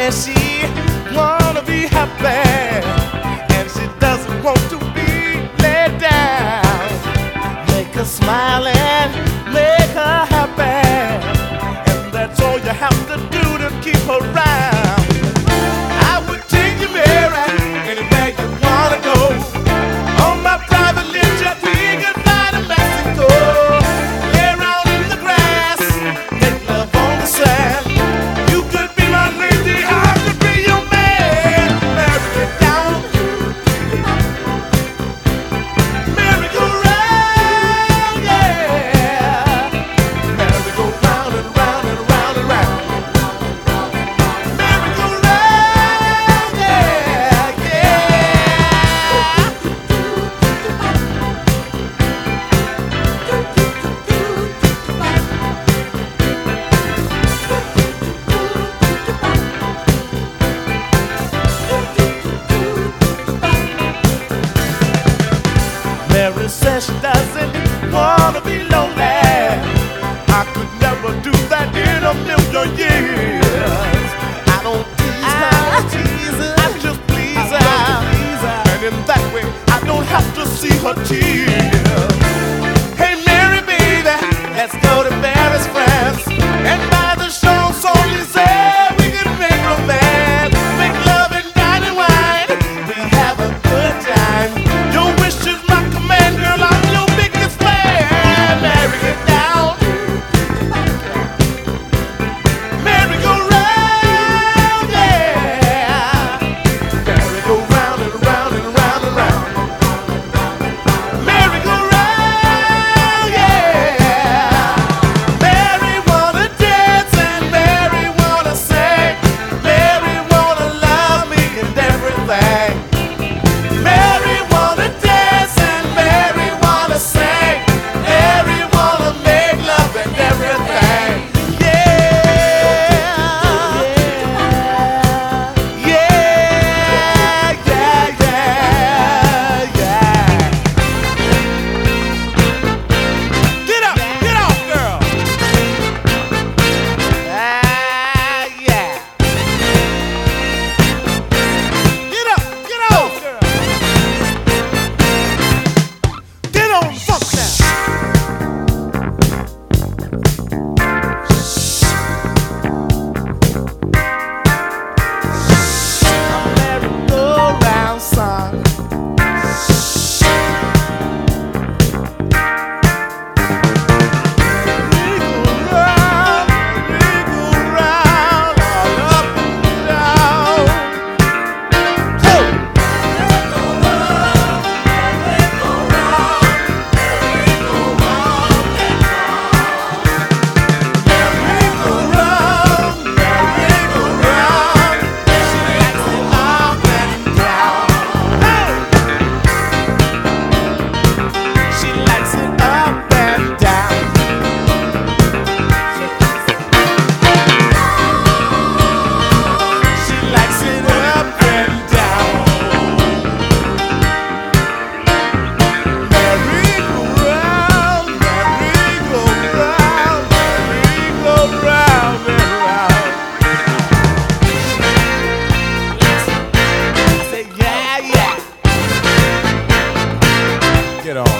says she wanna be happy, and she doesn't want to be let down. Make her smile and make her happy, and that's all you have to do to keep her around. I would take you, Mary, anywhere you wanna go. On my private little jet, we can fly to Mexico. Lay around in the grass, make love on the sand. You could be my lady, I could be your man. Marry me down, merry go round, yeah. Merry go round and round and round and round. Merry go round, yeah, yeah. Mary says she doesn't wanna be lonely. I could never do that in a million years. I don't tease her, I just please her. And in that way, I don't have to see her tears. Hey Mary, baby, let's go to Paris, France, and by the Champs-Élysées we can make romance, make love and dine and wine. We have a good time. Your wish is my command, girl. I'm your biggest fan. Marry it down, merry go round, yeah. Merry go round and round and round and round. Merry go round, yeah. Mary wanna dance and Mary wanna sing. Mary wanna love me and everything. Mary wanna dance and Mary wanna sing. Mary wanna make love and everything. Yeah, yeah, yeah, yeah, yeah. Get up, get off, girl. Ah, yeah. Get up, get off, girl. Get on, fuck now. Merry-go-round, son. Merry-go-round, merry-go-round, all up and down. Hey! Merry-go-round, merry-go-round, she likes it up and down. Hey! She likes it up and down. She likes it up and down. Merry-go-round, merry-go-round, merry-go-round and round. I say yeah, yeah. Get on.